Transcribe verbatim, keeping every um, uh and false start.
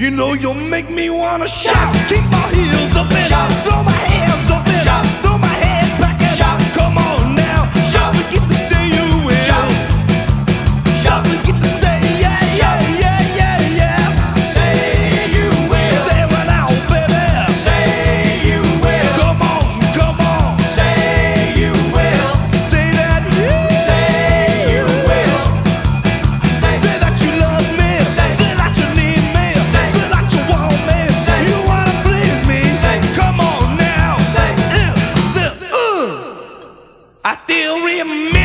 You know you'll make me wanna shout. Keep my heels up and shout. Throw my hands up and shout. Throw my head back and shout. Come on now, shout. Don't forget to say you will. Shout. Don't forget to say yeah, yeah, yeah, yeah, yeah. Say you will. Say it now, baby. Say you will. Come on, come on. Say you will. Say that you. Say you will. Say, Say that you love me. Say, Say that you need me. Say, Say that you want me. Say, You wanna please me. Say, come on now. Say, uh, uh, uh. I still remember.